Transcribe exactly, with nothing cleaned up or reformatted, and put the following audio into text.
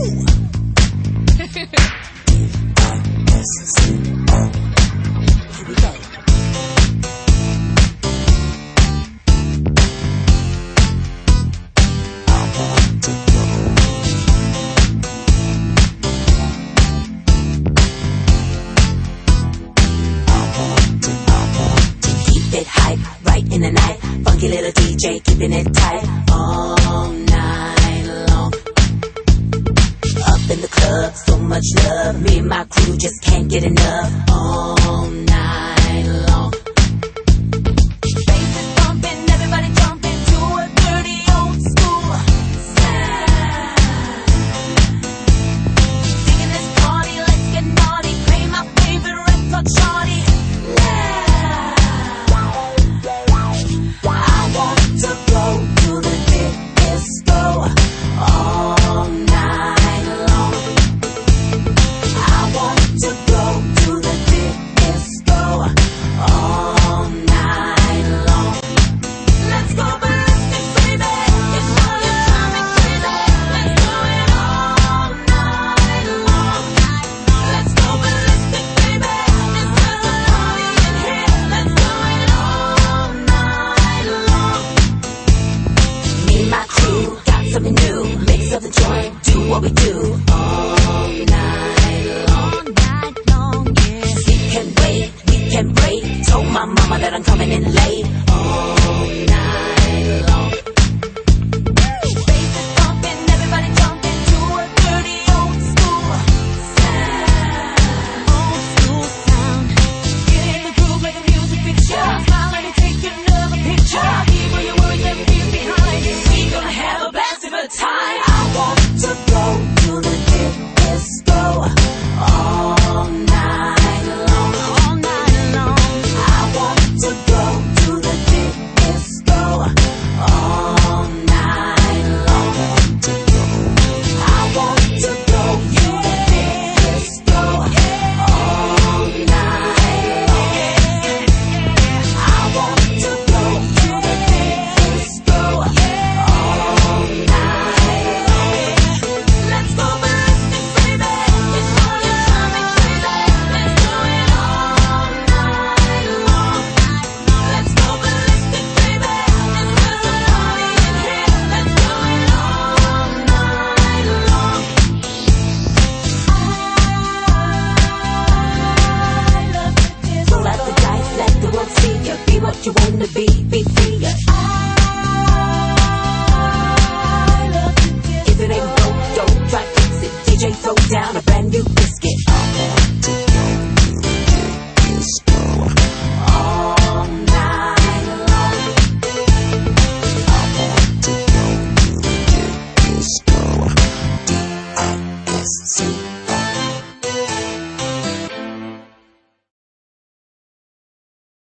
Here we go. It hype right in the night, funky little D J keeping it tight all night long. Up in the club, so much love, me and my crew just can't get enough all night long. Bass is pumping, everybody jumping to a dirty old school sound. Digging this party, let's get naughty, play my favorite Red Hot shawty. Something new, make something joint, do what we do all